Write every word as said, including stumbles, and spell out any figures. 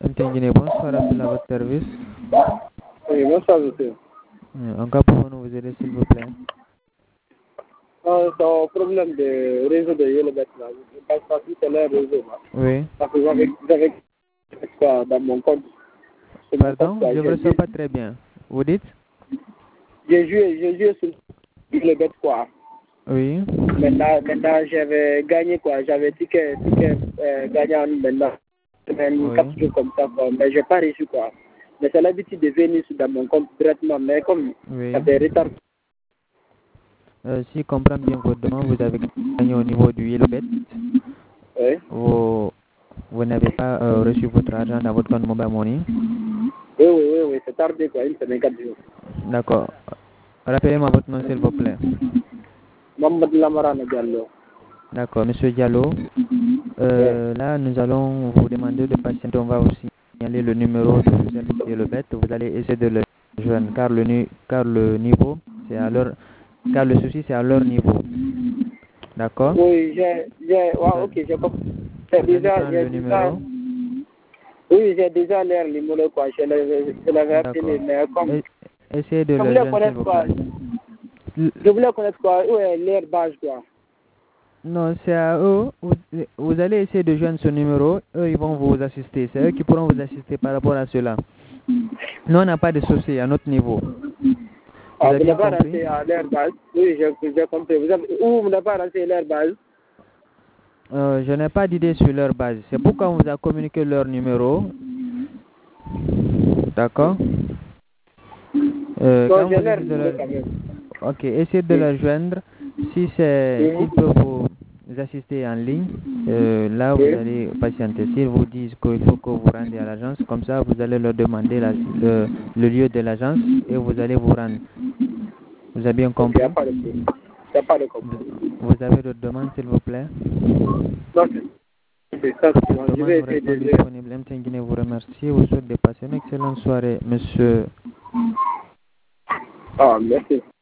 Guinée, bonsoir à cela, votre service. Oui, bonsoir, monsieur. En cas, pouvons-nous vous aider, s'il vous plaît? Non, c'est un problème de réseau de Yellowbet, là. Je ne sais pas si c'est leur réseau, là. Oui. Parce que j'avais, j'avais quoi dans mon compte. Sur mon Pardon, compte, quoi. je ne vous J'ai reçois joué, pas très bien. Vous dites? j'ai joué, j'ai joué sur Yellowbet, quoi. Oui. Maintenant, maintenant j'avais gagné, quoi. J'avais ticket, ticket euh, gagnant maintenant. Semaine, quatre Oui. jours comme ça, quoi. Mais je n'ai pas reçu, quoi. Mais c'est l'habitude de venir sur dans mon compte directement. Mais comme Oui. ça fait retard. Euh, si je comprends bien votre demande, vous avez gagné au niveau du Yellowbet. Oui. Vous, vous n'avez pas euh, reçu votre argent dans votre compte Mobile Money. Oui, oui, oui, oui, c'est tardé, quoi. Une semaine, quatre jours. D'accord. Rappelez-moi votre nom, s'il vous plaît. Mohamed Lamarana Diallo. D'accord, Monsieur Diallo. Euh, là, nous allons vous demander de patienter. On va aussi signaler le numéro de service Yellowbet. Vous allez essayer de le joindre car le, nu- car le niveau, c'est à leur, car le souci, c'est à leur niveau. D'accord? Oui, j'ai, j'ai, Vous, ouais, a- ok, j'ai compris. J'ai vous allez déjà, prendre j'ai le déjà, numéro. oui, j'ai déjà l'air numéro, quoi. Je l'avais, je l'avais D'accord. appelé, mais comme, E- Essayez de je le voulais joindre, s'il connaître, vous quoi. plaît. L- Je voulais connaître, quoi, où est l'air base, quoi. Non, c'est à eux. Vous, vous allez essayer de joindre ce numéro. Eux, ils vont vous assister. C'est eux qui pourront vous assister par rapport à cela. Nous, on n'a pas de souci à notre niveau. Vous Ah, avez vous bien n'avez pas compris? rentré à l'air base. Oui, j'ai, j'ai compris. Vous avez, où vous n'avez pas rentré à l'air base? Euh, je n'ai pas d'idée sur leur base. C'est pourquoi on vous a communiqué leur numéro. D'accord? Euh, Non, quand j'ai vous l'air essayez de numéro leur... quand même. Ok, essayez de Oui. la joindre. Si c'est, Oui. s'ils peuvent vous assister en ligne, euh, là vous Oui. allez patienter. S'ils vous disent qu'il faut que vous rendiez à l'agence, comme ça vous allez leur demander la- le, le lieu de l'agence et vous allez vous rendre. Vous avez bien Ok, il n'y a compris? pas de problème. Il n'y a pas de Vous, problème. vous avez d'autres demandes, s'il vous plaît? Donc, c'est ça, Pour c'est cette bon. Je demande, vais nous essayer restons de... disponibles. M T N Guinée vous remercie. Vous souhaite de passer une excellente soirée, monsieur. Ah, merci.